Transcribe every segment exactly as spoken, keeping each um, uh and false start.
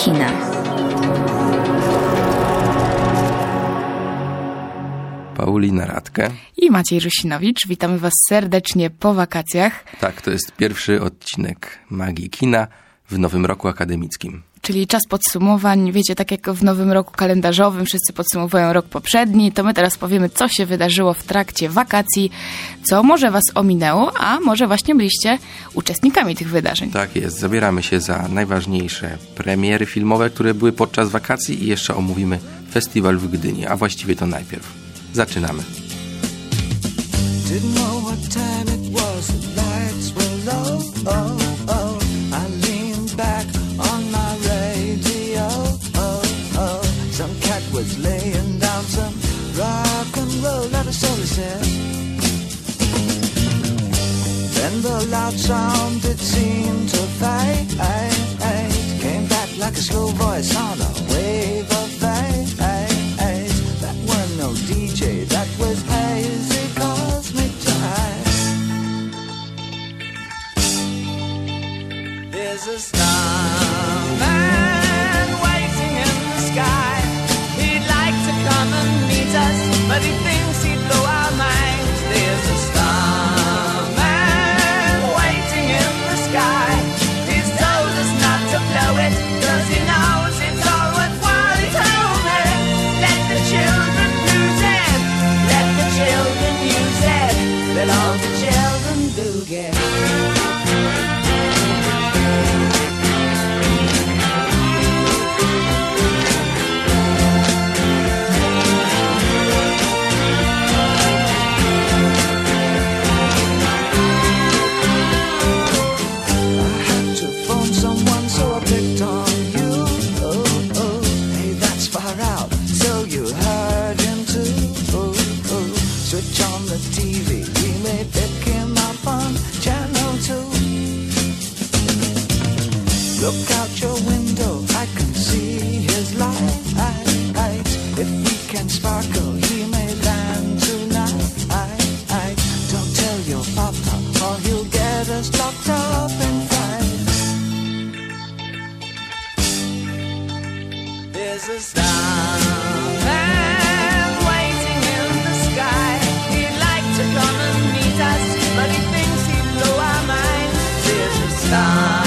kina. Paulina Radke i Maciej Rusinowicz. Witamy Was serdecznie po wakacjach. Tak, to jest pierwszy odcinek Magii Kina w nowym roku akademickim. Czyli czas podsumowań. Wiecie, tak jak w nowym roku kalendarzowym wszyscy podsumowują rok poprzedni, to my teraz powiemy, co się wydarzyło w trakcie wakacji, co może Was ominęło, a może właśnie byliście uczestnikami tych wydarzeń. Tak jest, zabieramy się za najważniejsze premiery filmowe, które były podczas wakacji i jeszcze omówimy festiwal w Gdyni, a właściwie to najpierw. Zaczynamy. Didn't know what time it was, the lights were low, oh, oh. I leaned back on my radio, oh, oh. Some cat was laying down some rock and roll, not a soul said. Then the loud sound it seemed to fade, came back like a slow voice on a wave of fate. That was no D J, that was hazy cosmic jive. There's a starman waiting in the sky. He'd like to come and meet us, but he thinks he'd blow our minds. There's a starman waiting in the sky. He's told us not to blow it, 'cause he knows it's all worthwhile. He told me, let the children lose it, let the children use it, let all the children boogie. Look out your window, I can see his light. If we can sparkle, he may land tonight. Don't tell your papa, or he'll get us locked up in fights. There's a starman waiting in the sky. He'd like to come and meet us, but he thinks he'd blow our minds. There's a star.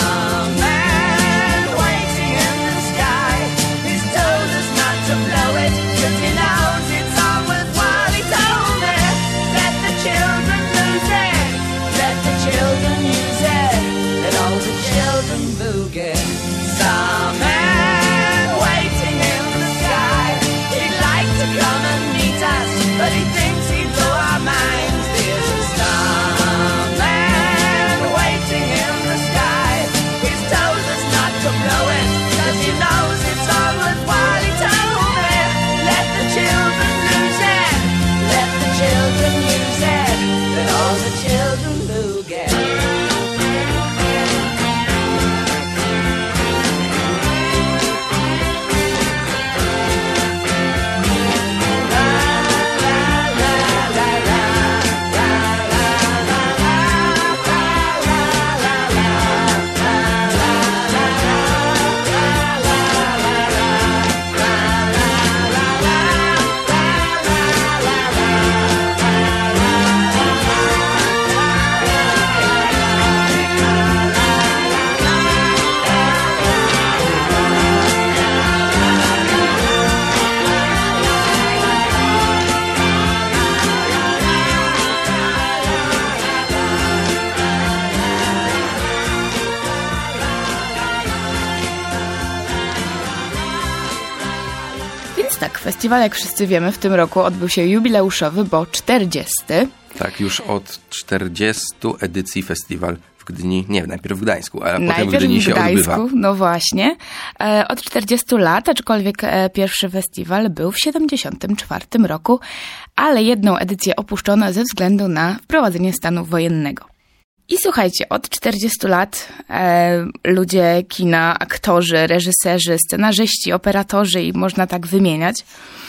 Festiwal, jak wszyscy wiemy, w tym roku odbył się jubileuszowy, bo czterdziesty. Tak, już od czterdziestu edycji festiwal w Gdyni, nie, najpierw w Gdańsku, ale najpierw potem w Gdyni w się Gdańsku, odbywa. No właśnie. E, od czterdziestu lat, aczkolwiek e, pierwszy festiwal był w siedemdziesiątym czwartym roku, ale jedną edycję opuszczono ze względu na wprowadzenie stanu wojennego. I słuchajcie, od czterdziestu lat e, ludzie kina, aktorzy, reżyserzy, scenarzyści, operatorzy i można tak wymieniać,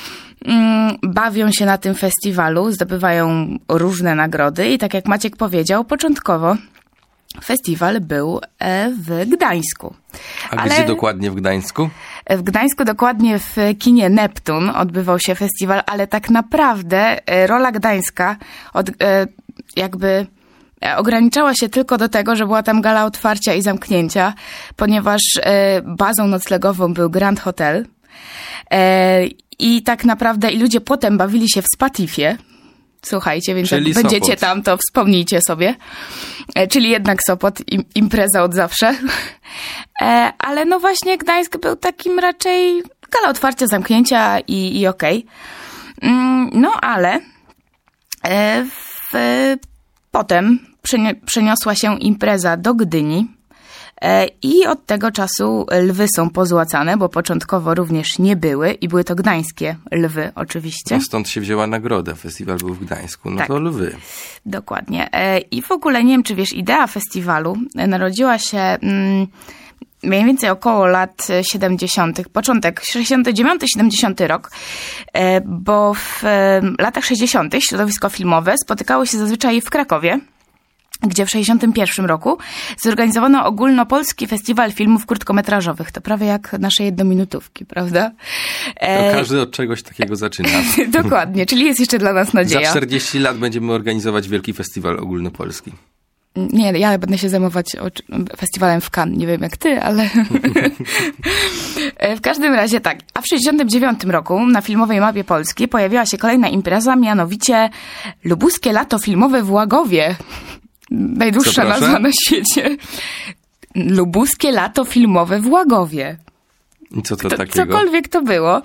mm, bawią się na tym festiwalu, zdobywają różne nagrody i tak jak Maciek powiedział, początkowo festiwal był w Gdańsku. A Ale gdzie dokładnie w Gdańsku? W Gdańsku, dokładnie w kinie Neptun odbywał się festiwal, ale tak naprawdę rola Gdańska od, jakby ograniczała się tylko do tego, że była tam gala otwarcia i zamknięcia, ponieważ bazą noclegową był Grand Hotel i tak naprawdę i ludzie potem bawili się w Spatifie. Słuchajcie, więc Czyli jak Sopot. będziecie tam, to wspomnijcie sobie. E, czyli jednak Sopot, im, impreza od zawsze. E, ale no właśnie Gdańsk był takim raczej gala otwarcia, zamknięcia i, i okej. Okay. Mm, no ale e, w, potem przenie, przeniosła się impreza do Gdyni. I od tego czasu lwy są pozłacane, bo początkowo również nie były i były to gdańskie lwy oczywiście. No stąd się wzięła nagroda, festiwal był w Gdańsku, no tak. To lwy. Dokładnie. I w ogóle nie wiem, czy wiesz, idea festiwalu narodziła się mm, mniej więcej około lat siedemdziesiątych, początek sześćdziesiąty dziewiąty siedemdziesiąty rok, bo w latach sześćdziesiątych środowisko filmowe spotykało się zazwyczaj w Krakowie, gdzie w sześćdziesiątym pierwszym roku zorganizowano ogólnopolski festiwal filmów krótkometrażowych. To prawie jak nasze jednominutówki, prawda? To każdy od czegoś takiego zaczyna. Dokładnie, czyli jest jeszcze dla nas nadzieja. Za czterdzieści lat będziemy organizować wielki festiwal ogólnopolski. Nie, ja będę się zajmować festiwalem w Cannes. Nie wiem jak ty, ale... W każdym razie tak. A w sześćdziesiątym dziewiątym roku na filmowej mapie Polski pojawiła się kolejna impreza, mianowicie Lubuskie Lato Filmowe w Łagowie. Najdłuższa nazwa na świecie. Lubuskie Lato Filmowe w Łagowie. I co to Kto, takiego? Cokolwiek to było.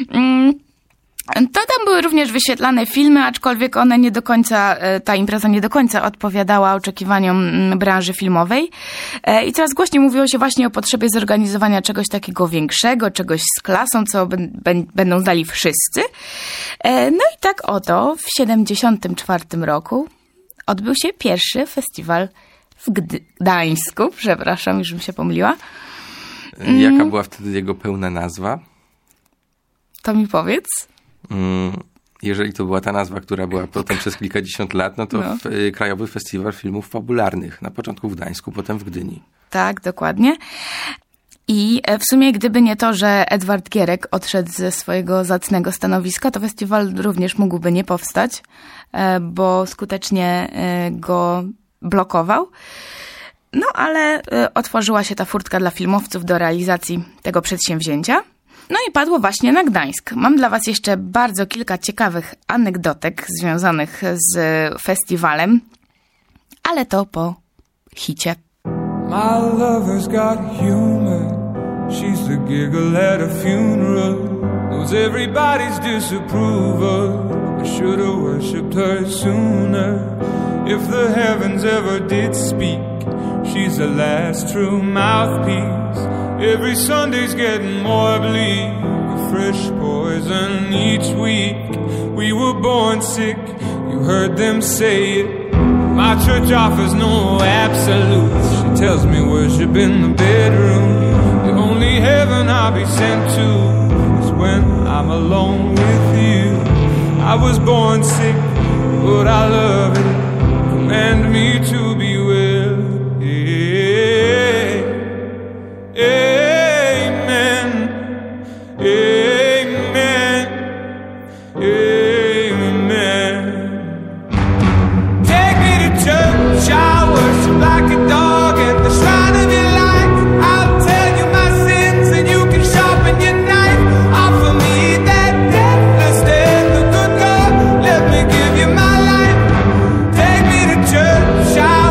To tam były również wyświetlane filmy, aczkolwiek one nie do końca, ta impreza nie do końca odpowiadała oczekiwaniom branży filmowej. I coraz głośniej mówiło się właśnie o potrzebie zorganizowania czegoś takiego większego, czegoś z klasą, co b- b- będą znali wszyscy. No i tak oto w siedemdziesiątym czwartym roku odbył się pierwszy festiwal w Gdańsku. Przepraszam, już bym się pomyliła. Jaka była wtedy jego pełna nazwa? To mi powiedz. Jeżeli to była ta nazwa, która była potem przez kilkadziesiąt lat, no to no. w, Krajowy Festiwal Filmów Fabularnych. Na początku w Gdańsku, potem w Gdyni. Tak, dokładnie. I w sumie gdyby nie to, że Edward Gierek odszedł ze swojego zacnego stanowiska, to festiwal również mógłby nie powstać, bo skutecznie go blokował. No ale otworzyła się ta furtka dla filmowców do realizacji tego przedsięwzięcia. No i padło właśnie na Gdańsk. Mam dla was jeszcze bardzo kilka ciekawych anegdotek związanych z festiwalem, ale to po hicie. My lover's got humor. She's the giggle at a funeral. Knows everybody's disapproval. I should have worshipped her sooner. If the heavens ever did speak, she's the last true mouthpiece. Every Sunday's getting more bleak, a fresh poison each week. We were born sick, you heard them say it. My church offers no absolutes. She tells me worship in the bedroom. The only heaven I'll be sent to is when I'm alone with you. I was born sick, but I love it. Command me to be well. Amen. Amen. Amen. Take me to church, I worship like a dog at the shrine of your life. I'll tell you my sins and you can sharpen your knife. Offer me that deathless death, the good God, let me give you my life. Take me to church, I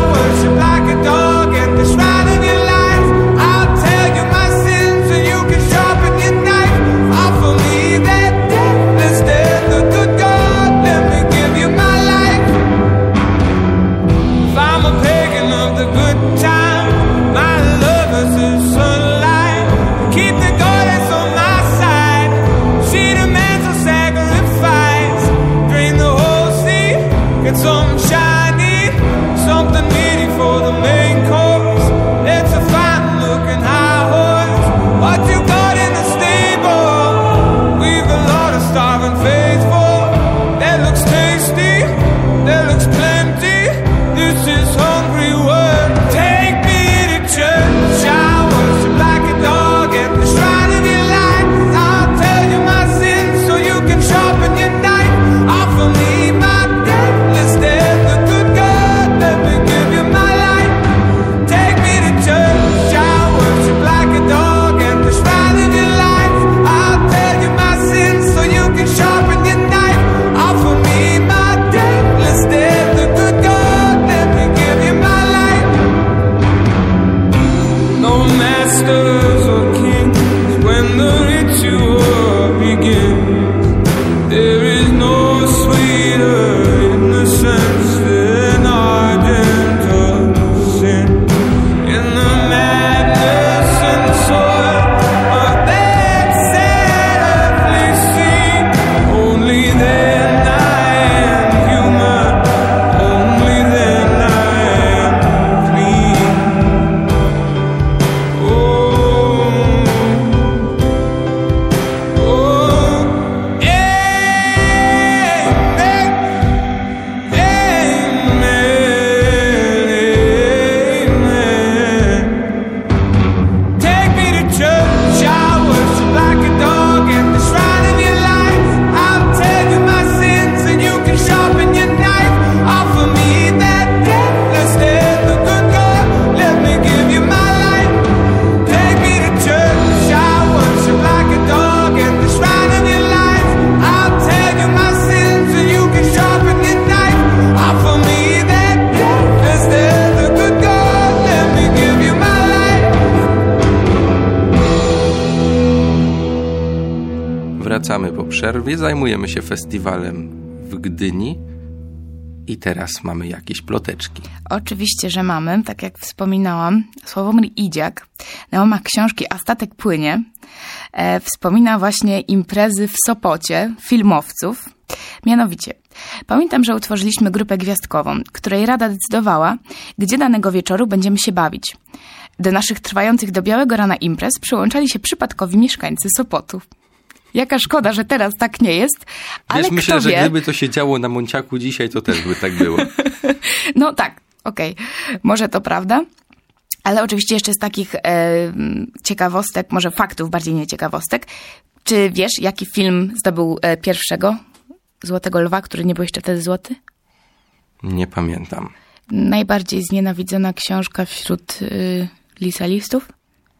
wracamy po przerwie, zajmujemy się festiwalem w Gdyni i teraz mamy jakieś ploteczki. Oczywiście, że mamy. Tak jak wspominałam, Sławomir Idziak na łamach książki A statek płynie e, wspomina właśnie imprezy w Sopocie filmowców. Mianowicie, pamiętam, że utworzyliśmy grupę gwiazdkową, której rada decydowała, gdzie danego wieczoru będziemy się bawić. Do naszych trwających do białego rana imprez przyłączali się przypadkowi mieszkańcy Sopotu. Jaka szkoda, że teraz tak nie jest, ale Wiesz, myślę, kto wie... że gdyby to się działo na Monciaku dzisiaj, to też by tak było. No tak, okej, okay. Może to prawda. Ale oczywiście jeszcze z takich e, ciekawostek, może faktów, bardziej nie ciekawostek. Czy wiesz, jaki film zdobył e, pierwszego Złotego Lwa, który nie był jeszcze wtedy złoty? Nie pamiętam. Najbardziej znienawidzona książka wśród y, licealistów?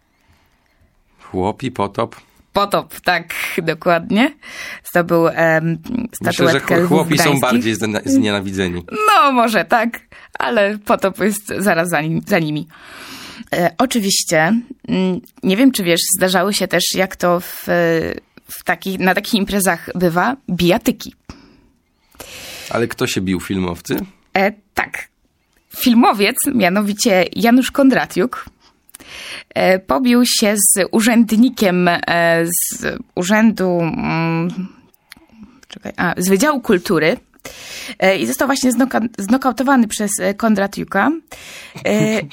Chłop i potop. Potop, tak, dokładnie. Zdobył um, statuetkę Myślę, że chłopi są gdańskich. bardziej znienawidzeni. No, może tak, ale potop jest zaraz za, nim, za nimi. E, oczywiście, m, nie wiem, czy wiesz, zdarzały się też, jak to w, w taki, na takich imprezach bywa, bijatyki. Ale kto się bił, filmowcy? E, tak. Filmowiec, mianowicie Janusz Kondratiuk, e, pobił się z urzędnikiem e, z urzędu, mm, czekaj, a, z Wydziału Kultury e, i został właśnie znoka, znokautowany przez Kondratiuka. E,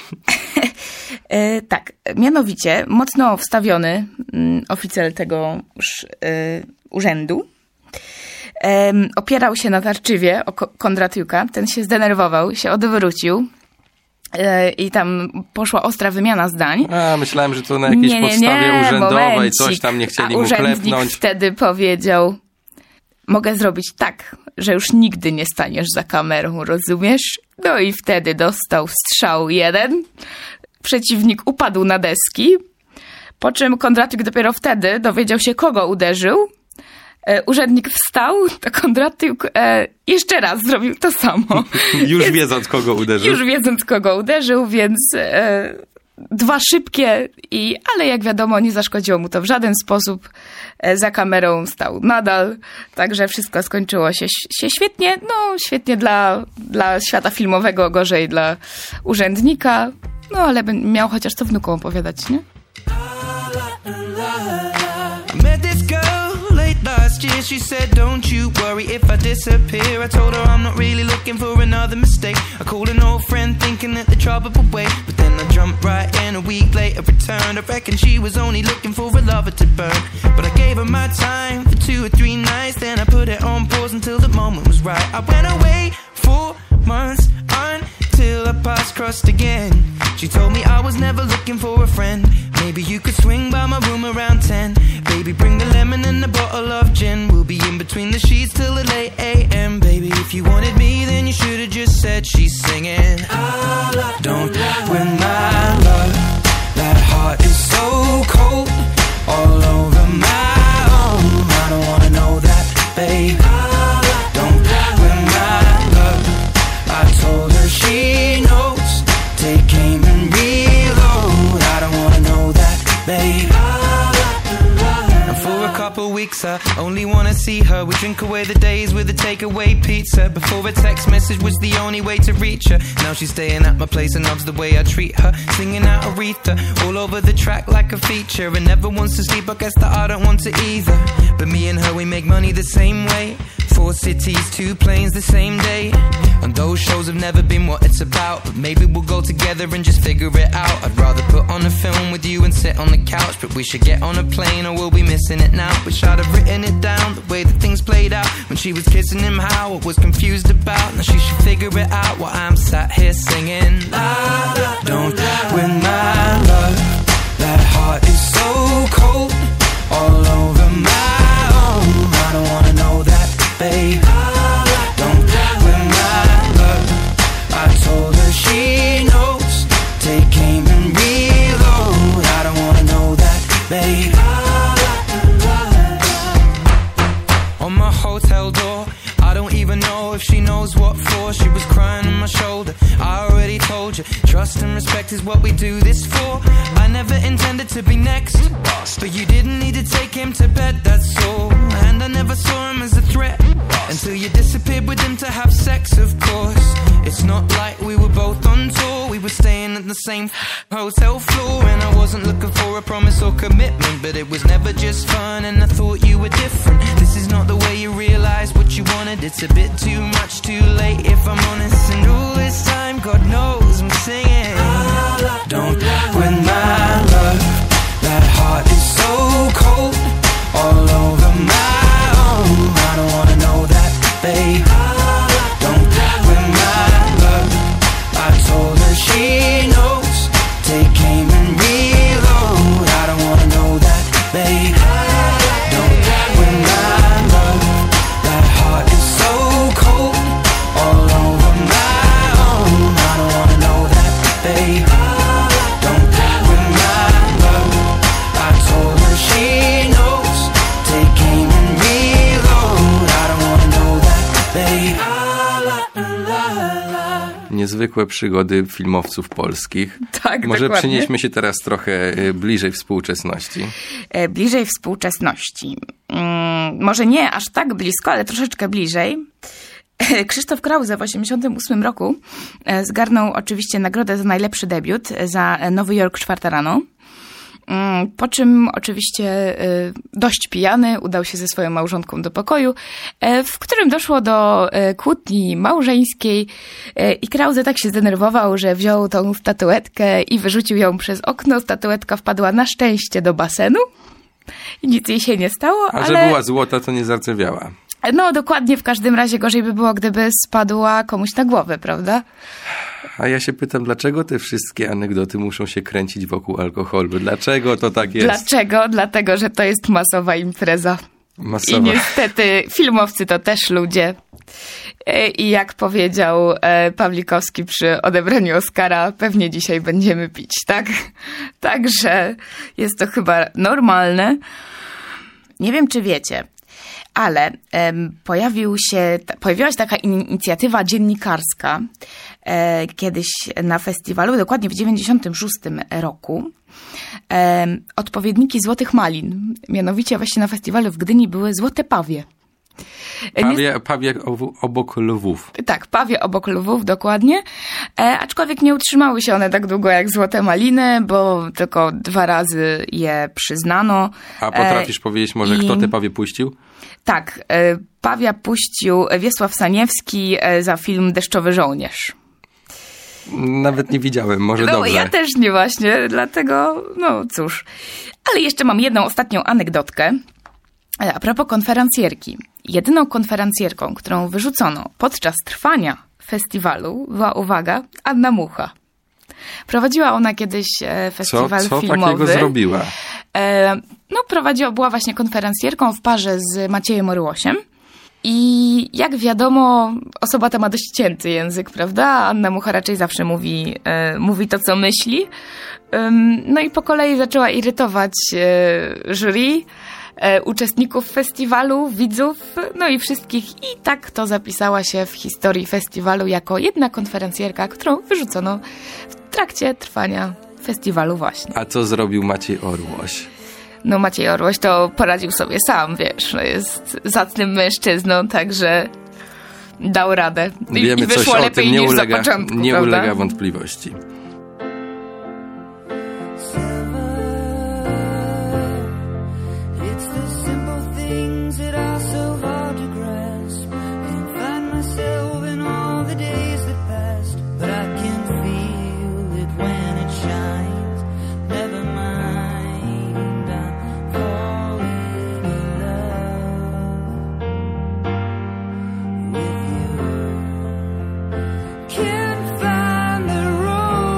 e, tak, mianowicie mocno wstawiony mm, oficer tegoż e, urzędu Um, opierał się na tarczywie o Kondratiuka. Ten się zdenerwował, się odwrócił e, i tam poszła ostra wymiana zdań. A, myślałem, że to na jakiejś nie, nie, podstawie nie, urzędowej momencik. coś tam nie chcieli A mu urzędnik klepnąć. wtedy powiedział: mogę zrobić tak, że już nigdy nie staniesz za kamerą, rozumiesz? No i wtedy dostał strzał jeden. Przeciwnik upadł na deski, po czym Kondratiuk dopiero wtedy dowiedział się, kogo uderzył. E, urzędnik wstał, to Kondratiuk e, jeszcze raz zrobił to samo. Już więc, wiedząc, kogo uderzył. Już wiedząc, kogo uderzył, więc e, dwa szybkie, i, ale jak wiadomo, nie zaszkodziło mu to w żaden sposób. E, za kamerą stał nadal, także wszystko skończyło się, się świetnie. No, świetnie dla, dla świata filmowego, gorzej dla urzędnika. No, ale miał chociaż co wnukom opowiadać, nie? Last year she said, don't you worry if I disappear. I told her I'm not really looking for another mistake. I called an old friend thinking that the trouble would wait, but then I jumped right in. A week later returned. I reckon she was only looking for a lover to burn, but I gave her my time for two or three nights. Then I put it on pause until the moment was right. I went away for months until our paths crossed again. She told me I was never looking for a friend. Maybe you could swing by my room around ten. Baby, bring the lemon and a bottle of gin. We'll be in between the sheets till the late a m. Baby, if you wanted me, then you should have just said she's singing. Don't win my love. That heart is so cold, all over my own. I don't wanna know that, babe. Don't win my love. I told her she knows. Take aim and reload. I don't wanna know that, babe. And for a couple weeks I only wanna see her. We drink away the days with a takeaway pizza. Before a text message was the only way to reach her. Now she's staying at my place and loves the way I treat her. Singing out Aretha all over the track like a feature. And never wants to sleep, I guess that I don't want to either. But me and her, we make money the same way. Four cities, two planes the same day. And those shows have never been what it's about, but maybe we'll go together and just figure it out. I'd rather put on a film with you and sit on the couch, but we should get on a plane or we'll be missing it now. Wish I'd have written it down, the way that things played out. When she was kissing him, how I was confused about. Now she should figure it out while I'm sat here singing. Don't win my love. That heart is so cold, all over my own. I don't wanna know that, babe. Don't win my love. I told her she knows. Take aim and reload. I don't wanna know that, babe. On my hotel door, I don't even know if she knows what for. She was crying on my shoulder. I already told you, trust and respect is what we do this for. I never intended to be next, but you didn't need to take him to bed, that's all. I never saw him as a threat. Until you disappeared with him to have sex, of course. It's not like we were both on tour. We were staying at the same hotel floor. And I wasn't looking for a promise or commitment, but it was never just fun, and I thought you were different. This is not the way you realize what you wanted. It's a bit too much, too late, if I'm honest. And all this time, God knows I'm singing. Don't win my love. That heart is so cold, all over my own. I don't wanna know that, babe. Don't win my love. I told her she knows. Take aim and reload. I don't wanna know that, babe. Don't win my love. That heart is so cold, all over my own. I don't wanna know that, babe. Don't win my love. I told her she knows. Take aim and reload. I don't wanna know that, babe. Niezwykłe przygody filmowców polskich. Tak, Może dokładnie. przenieśmy się teraz trochę y, bliżej współczesności. E, Bliżej współczesności. Mm, może nie aż tak blisko, ale troszeczkę bliżej. E, Krzysztof Krause w osiemdziesiątym ósmym roku e, zgarnął oczywiście nagrodę za najlepszy debiut za Nowy Jork czwarta rano. Mm, Po czym oczywiście e, dość pijany udał się ze swoją małżonką do pokoju, e, w którym doszło do e, kłótni małżeńskiej e, i Krause tak się zdenerwował, że wziął tą statuetkę i wyrzucił ją przez okno. Statuetka wpadła na szczęście do basenu i nic jej się nie stało, A ale... że była złota, to nie zardzewiała. No dokładnie, w każdym razie gorzej by było, gdyby spadła komuś na głowę, prawda? A ja się pytam, dlaczego te wszystkie anegdoty muszą się kręcić wokół alkoholu? Dlaczego to tak jest? Dlaczego? Dlatego, że to jest masowa impreza. Masowa. I niestety filmowcy to też ludzie. E, I jak powiedział e, Pawlikowski przy odebraniu Oscara, pewnie dzisiaj będziemy pić, tak? Także jest to chyba normalne. Nie wiem, czy wiecie, ale em, pojawił się, ta, pojawiła się taka inicjatywa dziennikarska e, kiedyś na festiwalu, dokładnie w dziewięćdziesiątym szóstym roku. Em, odpowiedniki Złotych Malin. Mianowicie właśnie na festiwalu w Gdyni były Złote Pawie. E, nie- Pawie, pawie owu- obok lwów. Tak, pawie obok lwów, dokładnie. E, aczkolwiek nie utrzymały się one tak długo jak Złote Maliny, bo tylko dwa razy je przyznano. A potrafisz powiedzieć może, i- kto te pawie puścił? Tak, e, pawia puścił Wiesław Saniewski e, za film Deszczowy Żołnierz. Nawet nie widziałem, może No dobrze. ja też nie właśnie, dlatego no cóż. Ale jeszcze mam jedną ostatnią anegdotkę. E, A propos konferencjerki. Jedyną konferencjerką, którą wyrzucono podczas trwania festiwalu była, uwaga, Anna Mucha. Prowadziła ona kiedyś e, Co, festiwal co filmowy. takiego zrobiła? E, no, prowadziła, była właśnie konferencjerką w parze z Maciejem Orłosiem. I jak wiadomo, osoba ta ma dość cięty język, prawda? Anna Mucha raczej zawsze mówi, e, mówi to, co myśli. Ym, no i po kolei zaczęła irytować e, jury, e, uczestników festiwalu, widzów, no i wszystkich. I tak to zapisała się w historii festiwalu jako jedna konferencjerka, którą wyrzucono w trakcie trwania festiwalu właśnie. A co zrobił Maciej Orłoś? No Maciej Orłoś to poradził sobie sam, wiesz, no jest zacnym mężczyzną, także dał radę. I, Wiemy i wyszło coś o lepiej tym, nie niż ulega, za początku, nie prawda? ulega wątpliwości. It's the simple things that are so hard to grasp. Can't find myself in all the days that passed, but I can feel it when it shines. Never mind, I'm falling in love with you. Can't find the road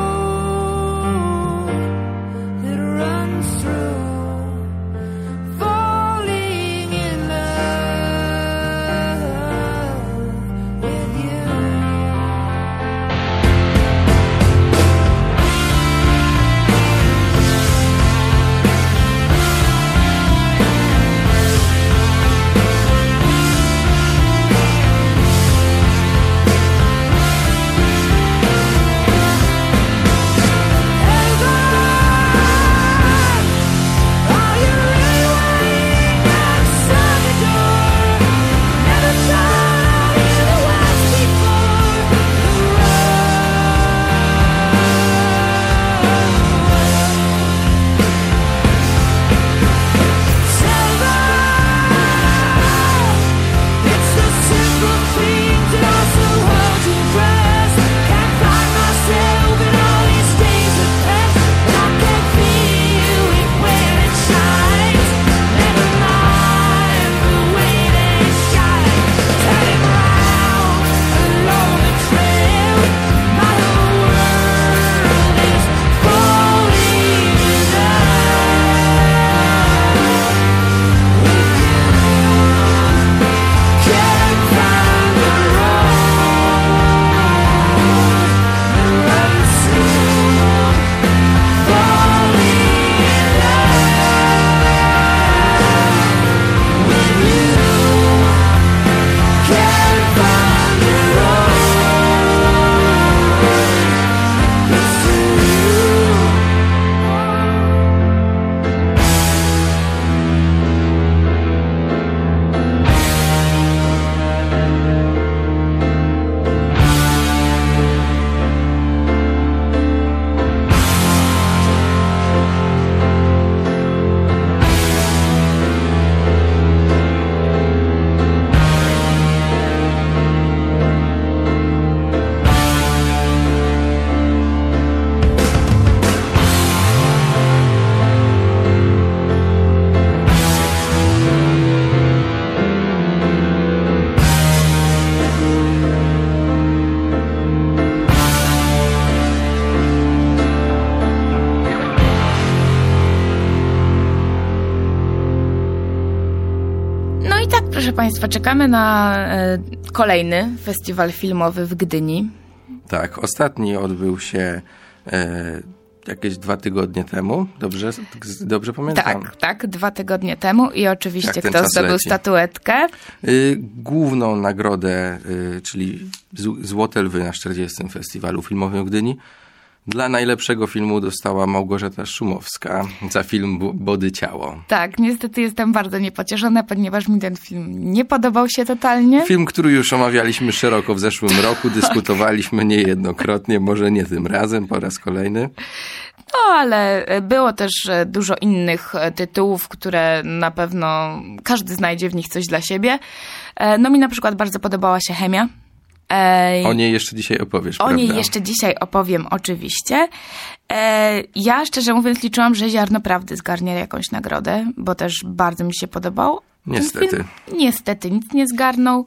Proszę Państwa, czekamy na e, kolejny festiwal filmowy w Gdyni. Tak, ostatni odbył się e, jakieś dwa tygodnie temu. Dobrze, dobrze pamiętam? Tak, tak, dwa tygodnie temu i oczywiście Jak ten kto czas zdobył leci. statuetkę? Y, główną nagrodę, y, czyli z, Złote Lwy na czterdziestym Festiwalu Filmowym w Gdyni, dla najlepszego filmu dostała Małgorzata Szumowska za film B- Body Ciało. Tak, niestety jestem bardzo niepocieszona, ponieważ mi ten film nie podobał się totalnie. Film, który już omawialiśmy szeroko w zeszłym roku, dyskutowaliśmy niejednokrotnie, może nie tym razem, po raz kolejny. No, ale było też dużo innych tytułów, które na pewno każdy znajdzie w nich coś dla siebie. No mi na przykład bardzo podobała się Chemia. Ej, O niej jeszcze dzisiaj opowiesz, o prawda? niej jeszcze dzisiaj opowiem oczywiście. E, ja szczerze mówiąc liczyłam, że Ziarno Prawdy zgarnie jakąś nagrodę, bo też bardzo mi się podobał. Ten Niestety. film niestety nic nie zgarnął.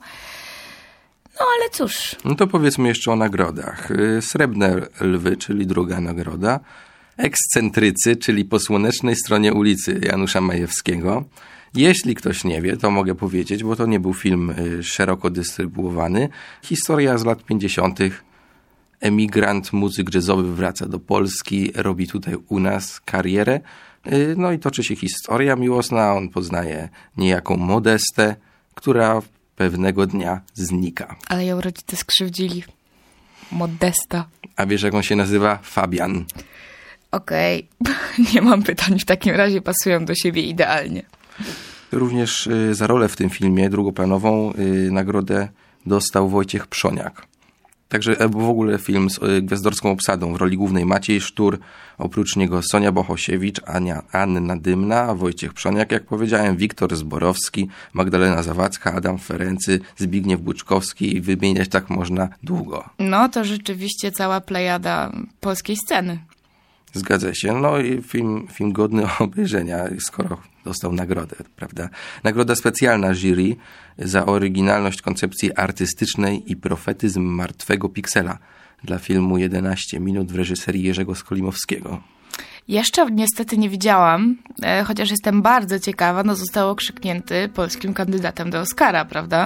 No ale cóż. No to powiedzmy jeszcze o nagrodach. Y, Srebrne Lwy, czyli druga nagroda. Ekscentrycy, czyli Po słonecznej stronie ulicy Janusza Majewskiego. Jeśli ktoś nie wie, to mogę powiedzieć, bo to nie był film y, szeroko dystrybuowany. Historia z lat pięćdziesiątych. Emigrant, muzyk jazzowy wraca do Polski, robi tutaj u nas karierę. Y, no i toczy się historia miłosna. On poznaje niejaką Modestę, która pewnego dnia znika. Ale ją rodzice skrzywdzili. Modesta. A wiesz, jak on się nazywa? Fabian. Okej, nie mam pytań, w takim razie pasują do siebie idealnie. Również y, za rolę w tym filmie drugoplanową y, nagrodę dostał Wojciech Przoniak. Także e, w ogóle film z y, gwiazdorską obsadą. W roli głównej Maciej Sztur, oprócz niego Sonia Bohosiewicz, Ania, Anna Dymna, Wojciech Przoniak, jak powiedziałem, Wiktor Zborowski, Magdalena Zawadzka, Adam Ferency, Zbigniew Buczkowski i wymieniać tak można długo. No to rzeczywiście cała plejada polskiej sceny. Zgadza się. No i film, film godny obejrzenia, skoro dostał nagrodę, prawda? Nagroda specjalna jury za oryginalność koncepcji artystycznej i profetyzm martwego piksela dla filmu jedenaście minut w reżyserii Jerzego Skolimowskiego. Jeszcze niestety nie widziałam, e, chociaż jestem bardzo ciekawa, no został okrzyknięty polskim kandydatem do Oscara, prawda?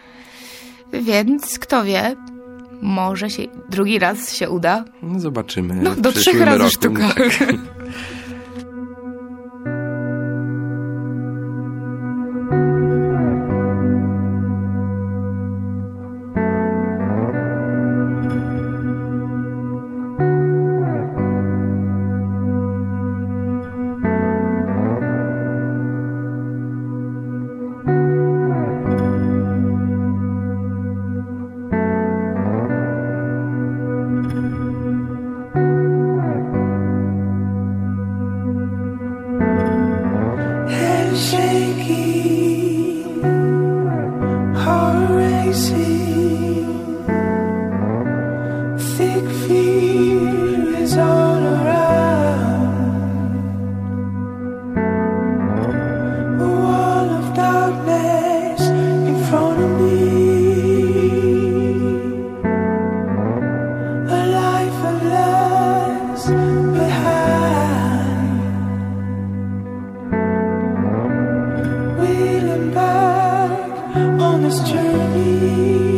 Więc kto wie, może się drugi raz się uda. No zobaczymy. No w do trzech przyszłym razy roku. sztuka. Tak. On this journey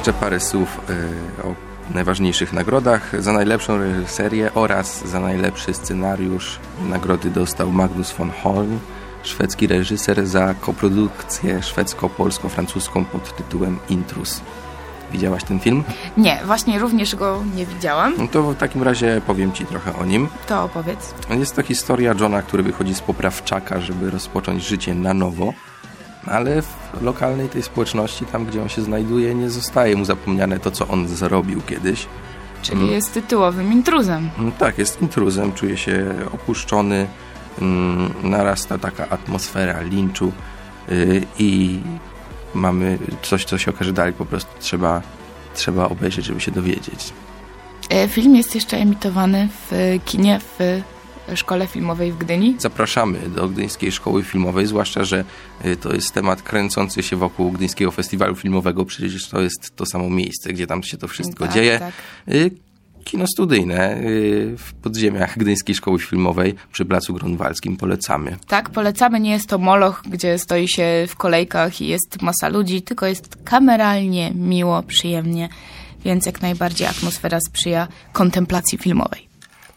Jeszcze parę słów y, o najważniejszych nagrodach. Za najlepszą reżyserię oraz za najlepszy scenariusz nagrody dostał Magnus von Horn, szwedzki reżyser, za koprodukcję szwedzko-polsko-francuską pod tytułem Intrus. Widziałaś ten film? Nie, właśnie również go nie widziałam. No to w takim razie powiem Ci trochę o nim. To opowiedz. Jest to historia Johna, który wychodzi z poprawczaka, żeby rozpocząć życie na nowo, ale w lokalnej tej społeczności, tam gdzie on się znajduje, nie zostaje mu zapomniane to, co on zrobił kiedyś. Czyli Mm. jest tytułowym intruzem. Tak, jest intruzem, czuje się opuszczony, mm, narasta taka atmosfera linczu yy, i mamy coś, co się okaże dalej, po prostu trzeba, trzeba obejrzeć, żeby się dowiedzieć. E, Film jest jeszcze emitowany w kinie w Szkole Filmowej w Gdyni. Zapraszamy do Gdyńskiej Szkoły Filmowej, zwłaszcza, że y, to jest temat kręcący się wokół Gdyńskiego Festiwalu Filmowego, przecież to jest to samo miejsce, gdzie tam się to wszystko Tak, dzieje. tak. Y, Kino studyjne y, w podziemiach Gdyńskiej Szkoły Filmowej przy Placu Grunwaldzkim polecamy. Tak, polecamy. Nie jest to moloch, gdzie stoi się w kolejkach i jest masa ludzi, tylko jest kameralnie, miło, przyjemnie, więc jak najbardziej atmosfera sprzyja kontemplacji filmowej.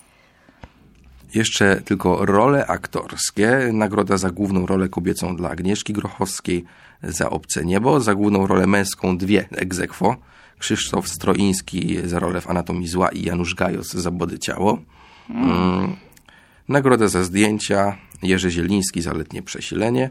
Jeszcze tylko role aktorskie. Nagroda za główną rolę kobiecą dla Agnieszki Grochowskiej za Obce Niebo. Za główną rolę męską dwie ex aequo. Krzysztof Stroiński za rolę w Anatomii Zła i Janusz Gajos za Bode Ciało. Mm. Nagroda za zdjęcia Jerzy Zieliński za Letnie Przesilenie.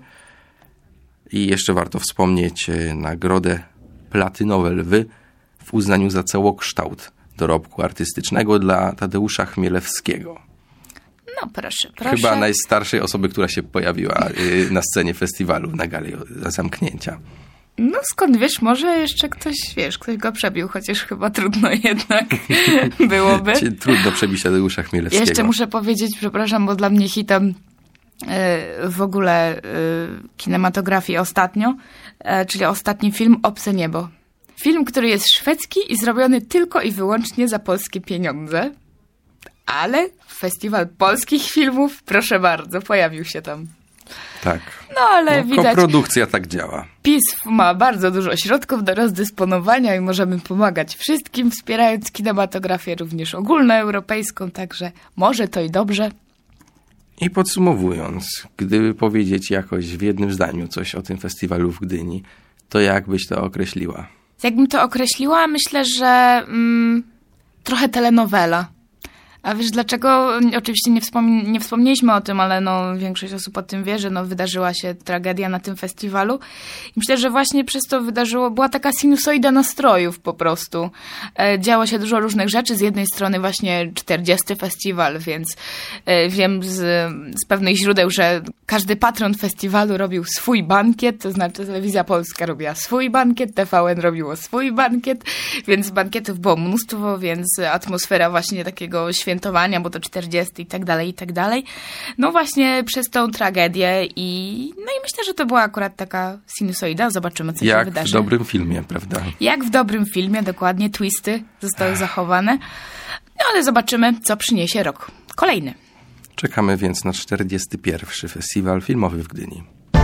I jeszcze warto wspomnieć e, nagrodę Platynowe Lwy w uznaniu za całokształt dorobku artystycznego dla Tadeusza Chmielewskiego. No proszę, proszę. Chyba najstarszej osoby, która się pojawiła y, na scenie festiwalu, na gali zamknięcia. No skąd wiesz, może jeszcze ktoś, wiesz, ktoś go przebił, chociaż chyba trudno jednak byłoby. Ci- Trudno przebić Tadeusza Chmielewskiego. Jeszcze muszę powiedzieć, przepraszam, bo dla mnie hitem y, w ogóle y, kinematografii ostatnio, y, czyli ostatni film Obce Niebo. Film, który jest szwedzki i zrobiony tylko i wyłącznie za polskie pieniądze, ale festiwal polskich filmów, proszę bardzo, pojawił się tam. Tak. No ale No, widać, koprodukcja tak działa. PiS ma bardzo dużo środków do rozdysponowania i możemy pomagać wszystkim, wspierając kinematografię również ogólnoeuropejską, także może to i dobrze. I podsumowując, gdyby powiedzieć jakoś w jednym zdaniu coś o tym festiwalu w Gdyni, to jak byś to określiła? Jakbym to określiła, myślę, że mm, trochę telenowela. A wiesz dlaczego? Oczywiście nie, wspom- nie wspomnieliśmy o tym, ale no, większość osób o tym wie, że no, wydarzyła się tragedia na tym festiwalu. I myślę, że właśnie przez to wydarzyło, była taka sinusoida nastrojów po prostu. E, działo się dużo różnych rzeczy. Z jednej strony właśnie czterdziesty festiwal, więc e, wiem z, z pewnych źródeł, że każdy patron festiwalu robił swój bankiet, to znaczy Telewizja Polska robiła swój bankiet, T V N robiło swój bankiet, więc bankietów było mnóstwo, więc atmosfera właśnie takiego świętowania, bo to czterdziesty i tak dalej, i tak dalej. No właśnie przez tą tragedię i no i myślę, że to była akurat taka sinusoida. Zobaczymy, co się Jak wydarzy. w dobrym filmie, prawda? Jak w dobrym filmie, dokładnie, twisty zostały zachowane. No ale zobaczymy, co przyniesie rok kolejny. Czekamy więc na czterdziesty pierwszy Festiwal Filmowy w Gdyni.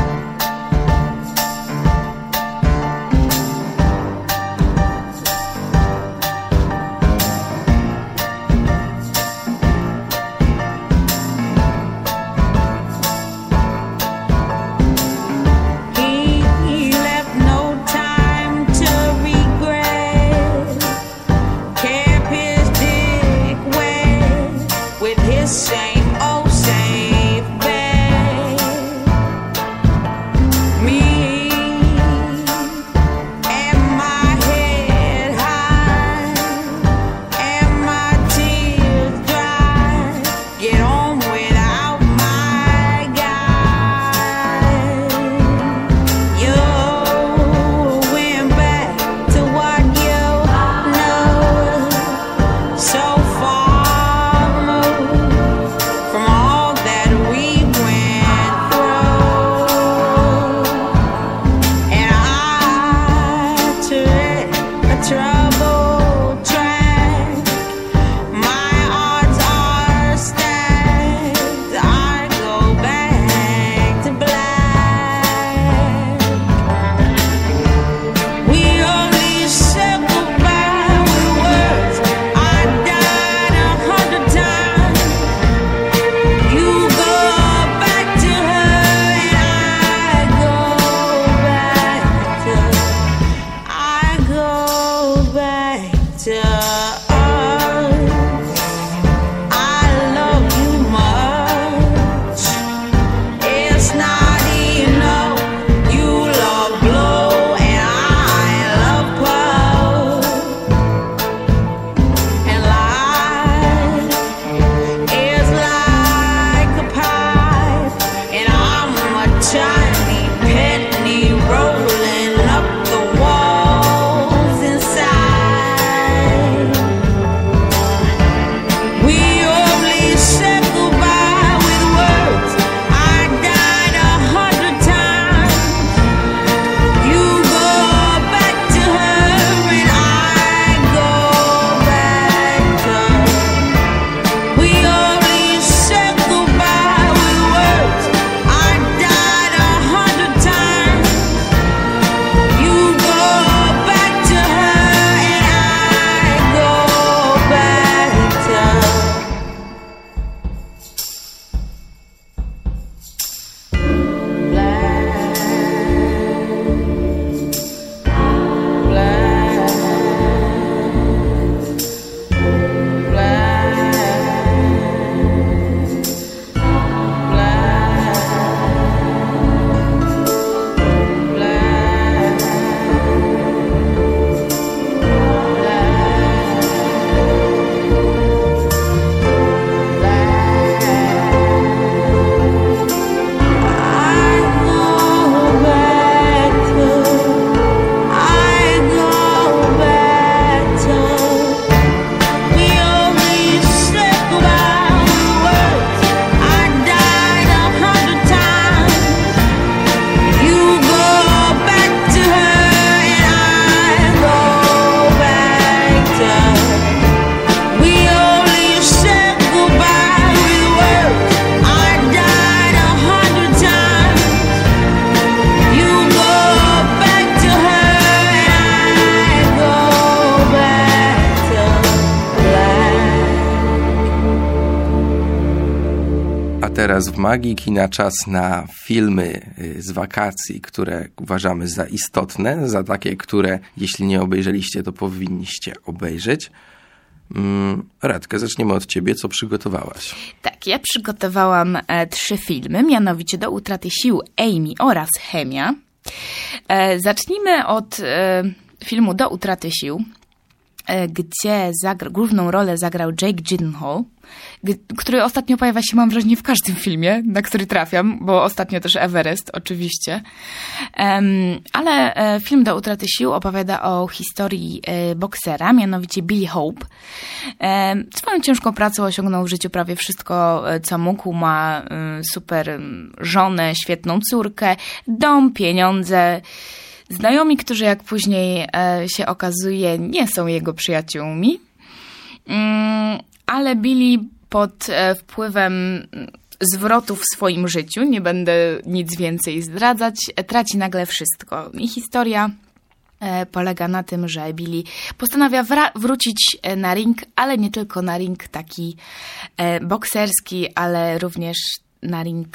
He left no time to regret. Kept his dick wet with his same old safe bet. shiny penny rolling up the walls inside. We only said goodbye with words. I died a hundred times. You go back to her and I go back to her. We only said goodbye with words. I died a hundred times. You go back to her and I go back to her. Teraz w Magii Kina czas na filmy y, z wakacji, które uważamy za istotne, za takie, które jeśli nie obejrzeliście, to powinniście obejrzeć. Mm, Radka, zaczniemy od ciebie. Co przygotowałaś? Tak, ja przygotowałam e, trzy filmy, mianowicie Do utraty sił Amy oraz Chemia. E, zacznijmy od e, filmu Do utraty sił, e, gdzie zagra, główną rolę zagrał Jake Gyllenhaal, g- który ostatnio pojawia się, mam wrażenie, w każdym filmie, na który trafiam, bo ostatnio też Everest, oczywiście. Em, ale e, film Do utraty sił opowiada o historii e, boksera, mianowicie Billy Hope. E, swoją ciężką pracą osiągnął w życiu prawie wszystko, e, co mógł. Ma e, super m, żonę, świetną córkę, dom, pieniądze. Znajomi, którzy jak później e, się okazuje, nie są jego przyjaciółmi. Mm, ale Billy pod e, wpływem zwrotów w swoim życiu, nie będę nic więcej zdradzać, e, traci nagle wszystko. I historia e, polega na tym, że Billy postanawia wra- wrócić e, na ring, ale nie tylko na ring taki e, bokserski, ale również na ring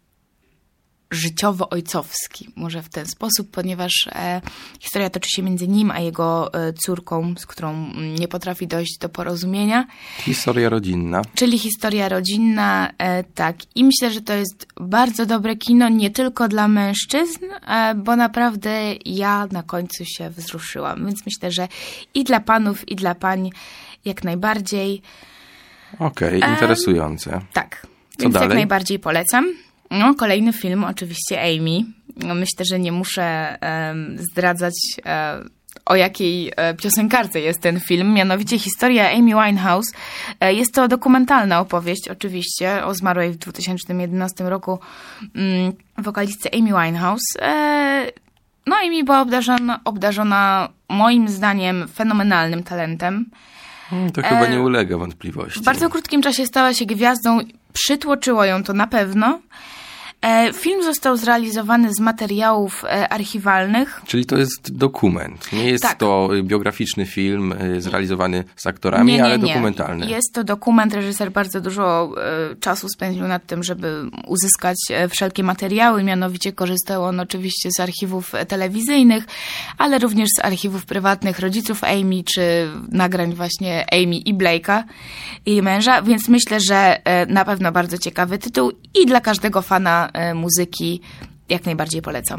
życiowo-ojcowski, może w ten sposób, ponieważ e, historia toczy się między nim a jego e, córką, z którą nie potrafi dojść do porozumienia. Historia rodzinna. Czyli historia rodzinna, e, tak. I myślę, że to jest bardzo dobre kino, nie tylko dla mężczyzn, e, bo naprawdę ja na końcu się wzruszyłam. Więc myślę, że i dla panów, i dla pań jak najbardziej. Okej, okay, interesujące. E, tak, Co więc dalej? jak najbardziej polecam. No, kolejny film, oczywiście Amy. No, myślę, że nie muszę um, zdradzać, um, o jakiej um, piosenkarce jest ten film. Mianowicie historia Amy Winehouse. Um, jest to dokumentalna opowieść, oczywiście, o zmarłej w dwa tysiące jedenastym roku um, wokalistce Amy Winehouse. Um, no, Amy była obdarzona, obdarzona moim zdaniem fenomenalnym talentem. To chyba nie ulega wątpliwości. W bardzo krótkim czasie stała się gwiazdą, przytłoczyło ją to na pewno. Film został zrealizowany z materiałów archiwalnych. Czyli to jest dokument. Nie jest tak. to biograficzny film zrealizowany z aktorami, nie, nie, ale nie. dokumentalny. Jest to dokument. Reżyser bardzo dużo e, czasu spędził nad tym, żeby uzyskać e, wszelkie materiały. Mianowicie korzystał on oczywiście z archiwów telewizyjnych, ale również z archiwów prywatnych rodziców Amy, czy nagrań właśnie Amy i Blake'a, jej męża. Więc myślę, że e, na pewno bardzo ciekawy tytuł i dla każdego fana e, muzyki jak najbardziej polecam.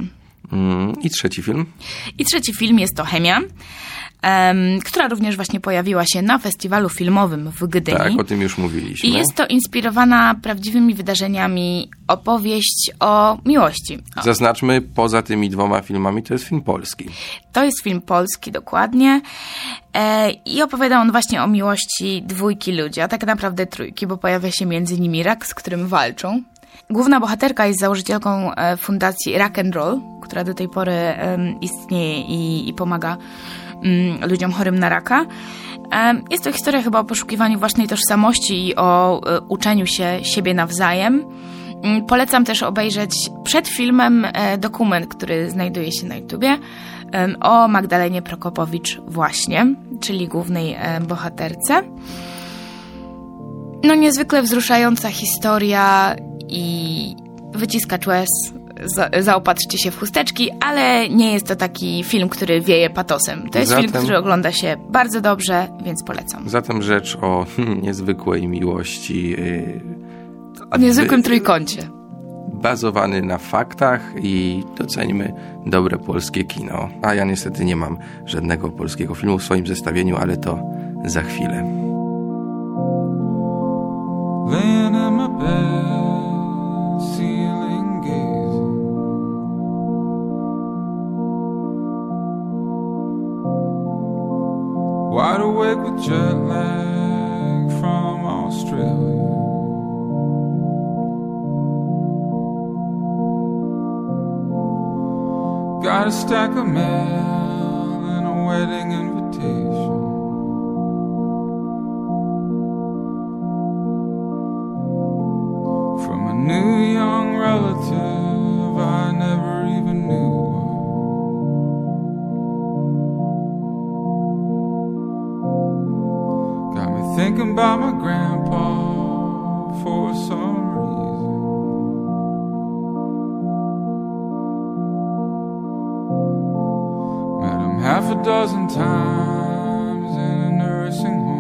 Mm, I trzeci film? I trzeci film jest to Chemia, em, która również właśnie pojawiła się na festiwalu filmowym w Gdyni. Tak, o tym już mówiliśmy. I jest to inspirowana prawdziwymi wydarzeniami opowieść o miłości. O. Zaznaczmy, poza tymi dwoma filmami to jest film polski. To jest film polski, dokładnie. E, I opowiada on właśnie o miłości dwójki ludzi, a tak naprawdę trójki, bo pojawia się między nimi rak, z którym walczą. Główna bohaterka jest założycielką e, fundacji Rock and Roll, która do tej pory e, istnieje i, i pomaga mm, ludziom chorym na raka. E, jest to historia chyba o poszukiwaniu własnej tożsamości i o e, uczeniu się siebie nawzajem. Mm, polecam też obejrzeć przed filmem e, dokument, który znajduje się na YouTubie, e, o Magdalenie Prokopowicz właśnie, czyli głównej e, bohaterce. No niezwykle wzruszająca historia i wyciskacz łez, za, zaopatrzcie się w chusteczki, ale nie jest to taki film, który wieje patosem. To jest Zatem, film, który ogląda się bardzo dobrze, więc polecam. Zatem rzecz o hmm, niezwykłej miłości. Yy, O niezwykłym wy, trójkącie. Bazowany na faktach i doceńmy dobre polskie kino. A ja niestety nie mam żadnego polskiego filmu w swoim zestawieniu, ale to za chwilę. Laying in my bed, ceiling gazing. Wide awake with jet lag from Australia. Got a stack of mail and a wedding invitation. From a new young relative I never even knew of. Got me thinking about my grandpa for some reason. Met him half a dozen times in a nursing home.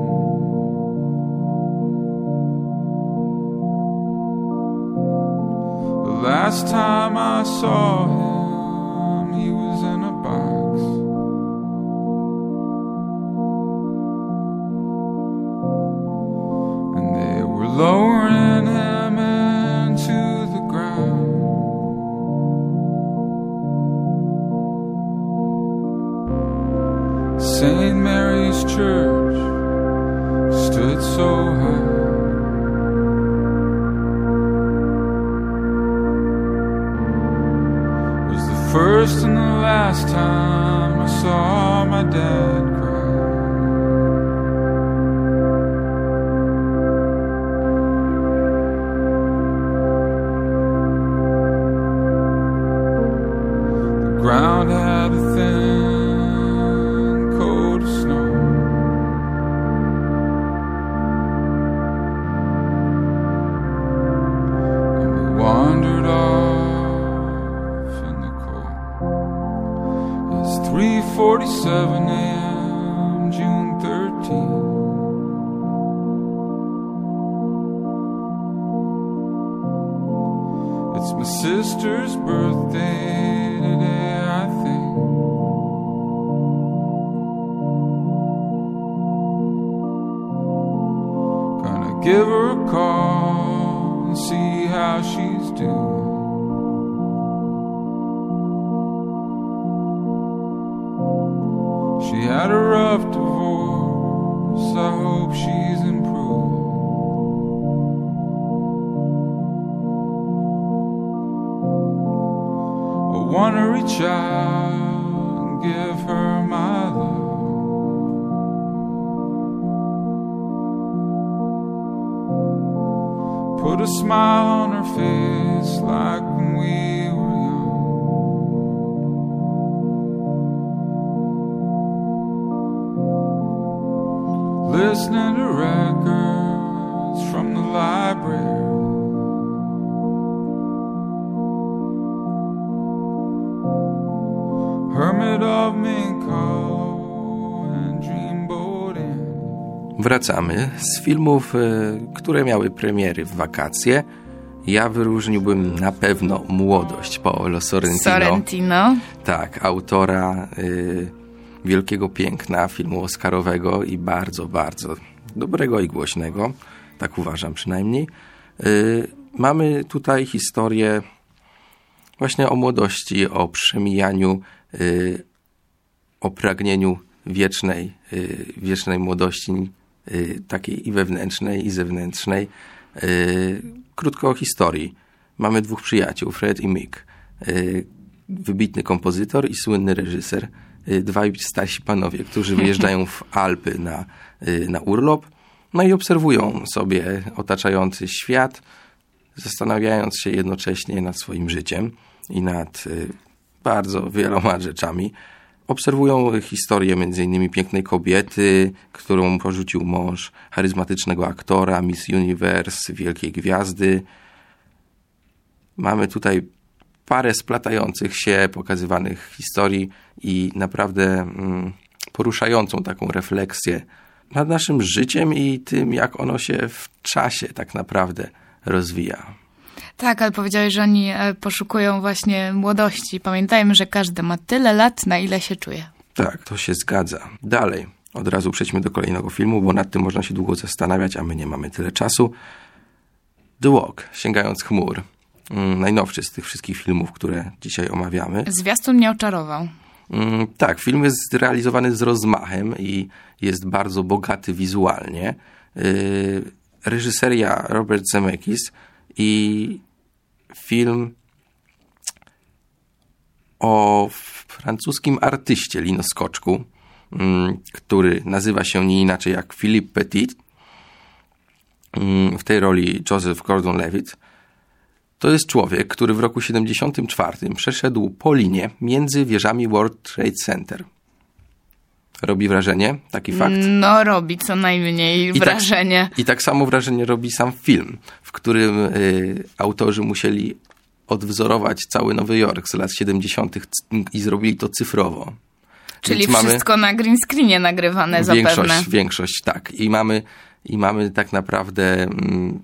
Last time I saw him, he was in a box. And they were lowering him into the ground. Saint Mary's Church stood so high. First and the last time I saw my dad cry. The ground had a thin coat of snow. And we wandered off. three forty-seven a.m. June thirteenth. It's my sister's birthday today, I think. Gonna give her a call and see how she's doing. She had a rough divorce, I hope she's improving. I wanna reach out and give her my love. Put a smile on her face like when we were young. Listening to records from the library. Hermit of Minko and Dreamboat Annie. Wracamy z filmów, które miały premiery w wakacje Ja wyróżniłbym na pewno Młodość Paolo Sorrentino. Sorrentino. Tak, autora y, wielkiego piękna, filmu oscarowego i bardzo, bardzo dobrego i głośnego. Tak uważam przynajmniej. Y, mamy tutaj historię właśnie o młodości, o przemijaniu, y, o pragnieniu wiecznej, y, wiecznej młodości, y, takiej i wewnętrznej, i zewnętrznej. Y, krótko o historii. Mamy dwóch przyjaciół, Fred i Mick. Y, wybitny kompozytor i słynny reżyser. Y, dwaj starsi panowie, którzy wyjeżdżają w Alpy na, y, na urlop, no i obserwują sobie otaczający świat, zastanawiając się jednocześnie nad swoim życiem i nad y, bardzo wieloma rzeczami. Obserwują historię między innymi pięknej kobiety, którą porzucił mąż, charyzmatycznego aktora, Miss Universe, wielkiej gwiazdy. Mamy tutaj parę splatających się, pokazywanych historii i naprawdę mm, poruszającą taką refleksję nad naszym życiem i tym, jak ono się w czasie tak naprawdę rozwija. Tak, ale powiedziałeś, że oni e, poszukują właśnie młodości. Pamiętajmy, że każdy ma tyle lat, na ile się czuje. Tak, to się zgadza. Dalej, od razu przejdźmy do kolejnego filmu, bo nad tym można się długo zastanawiać, a my nie mamy tyle czasu. The Walk, Sięgając chmur. Mm, najnowszy z tych wszystkich filmów, które dzisiaj omawiamy. Zwiastun mnie oczarował. Mm, tak, film jest zrealizowany z rozmachem i jest bardzo bogaty wizualnie. Yy, reżyseria Robert Zemeckis i film o francuskim artyście linoskoczku, mm, który nazywa się nie inaczej jak Philippe Petit. Mm, w tej roli Joseph Gordon-Levitt. To jest człowiek, który w roku siedemdziesiątym czwartym przeszedł po linie między wieżami World Trade Center. Robi wrażenie taki fakt? No robi co najmniej I wrażenie. Tak, I tak samo wrażenie robi sam film, w którym y, autorzy musieli odwzorować cały Nowy Jork z lat siedemdziesiątych i zrobili to cyfrowo. Czyli Więc wszystko mamy na green screenie nagrywane większość, zapewne. Większość, tak. I mamy, i mamy tak naprawdę mm,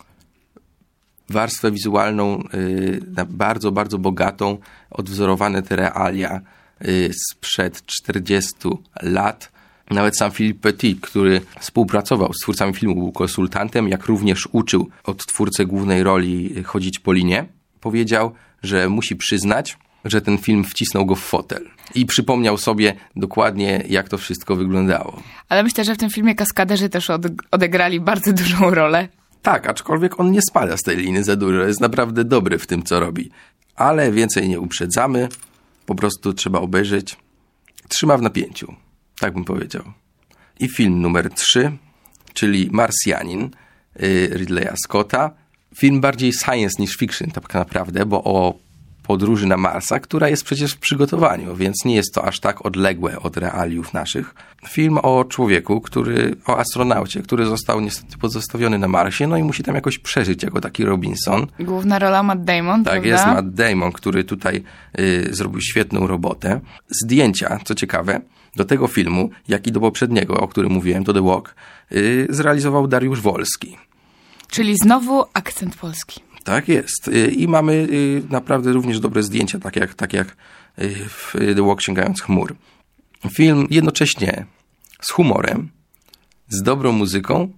warstwę wizualną y, bardzo, bardzo bogatą, odwzorowane te realia y, sprzed czterdziestu lat. Nawet sam Philippe Petit, który współpracował z twórcami filmu, był konsultantem, jak również uczył od twórcy głównej roli chodzić po linie, powiedział, że musi przyznać, że ten film wcisnął go w fotel. I przypomniał sobie dokładnie, jak to wszystko wyglądało. Ale myślę, że w tym filmie kaskaderzy też od, odegrali bardzo dużą rolę. Tak, aczkolwiek on nie spada z tej liny za dużo. Jest naprawdę dobry w tym, co robi. Ale więcej nie uprzedzamy. Po prostu trzeba obejrzeć. Trzyma w napięciu. Tak bym powiedział. I film numer trzy, czyli Marsjanin Ridleya Scotta. Film bardziej science niż fiction tak naprawdę, bo o podróży na Marsa, która jest przecież w przygotowaniu, więc nie jest to aż tak odległe od realiów naszych. Film o człowieku, który, o astronaucie, który został niestety pozostawiony na Marsie, no i musi tam jakoś przeżyć jako taki Robinson. Główna rola Matt Damon, tak, prawda? Jest Matt Damon, który tutaj y, zrobił świetną robotę. Zdjęcia, co ciekawe, do tego filmu, jak i do poprzedniego, o którym mówiłem, to The Walk, y, zrealizował Dariusz Wolski. Czyli znowu akcent polski. Tak jest. I mamy naprawdę również dobre zdjęcia, tak jak, tak jak w The Walk Sięgając chmur. Film jednocześnie z humorem, z dobrą muzyką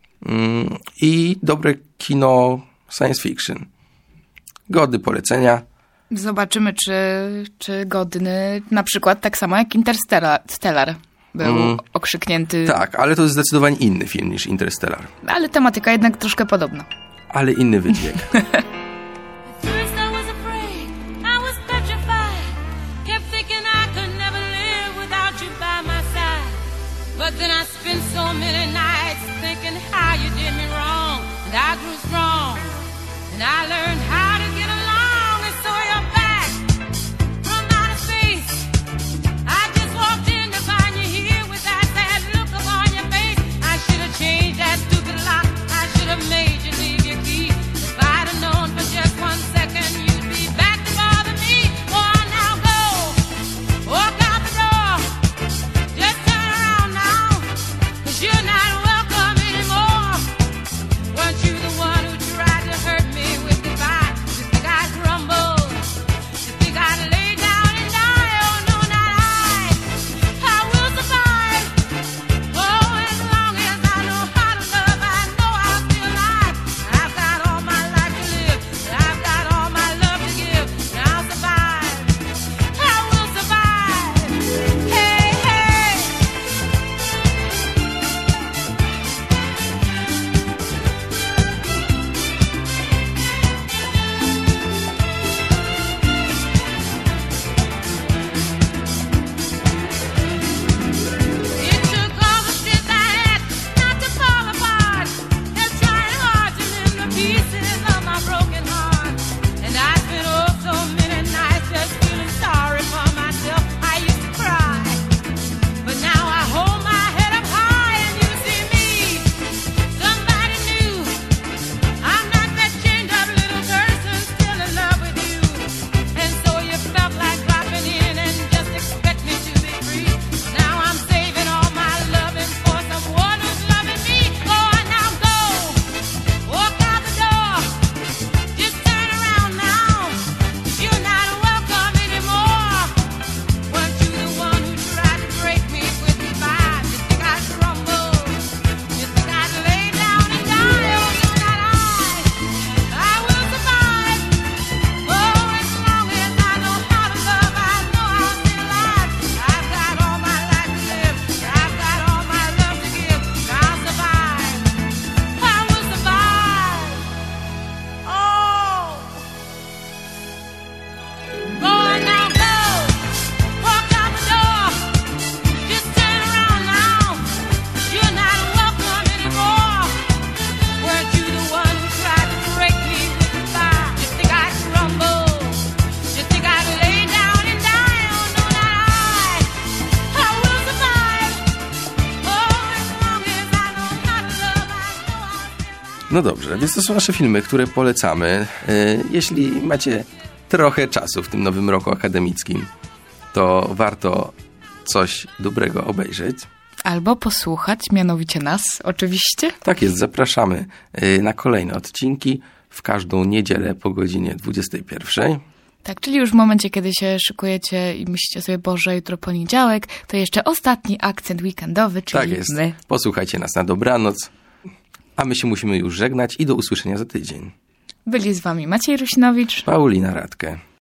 i dobre kino science fiction. Godny polecenia. Zobaczymy, czy, czy godny, na przykład tak samo jak Interstellar był mm. okrzyknięty. Tak, ale to jest zdecydowanie inny film niż Interstellar. Ale tematyka jednak troszkę podobna. Ale inny wydźwięk. Made you leave your key. If I'd have known No dobrze, więc to są nasze filmy, które polecamy. Yy, jeśli macie trochę czasu w tym nowym roku akademickim, to warto coś dobrego obejrzeć. Albo posłuchać, mianowicie nas, oczywiście. Tak jest, zapraszamy yy, na kolejne odcinki w każdą niedzielę po godzinie dwudziestej pierwszej. Tak, czyli już w momencie, kiedy się szykujecie i myślicie sobie, Boże, jutro poniedziałek, to jeszcze ostatni akcent weekendowy, czyli Tak jest. my. Posłuchajcie nas na dobranoc, a my się musimy już żegnać i do usłyszenia za tydzień. Byli z wami Maciej Rusinowicz. Paulina Radke.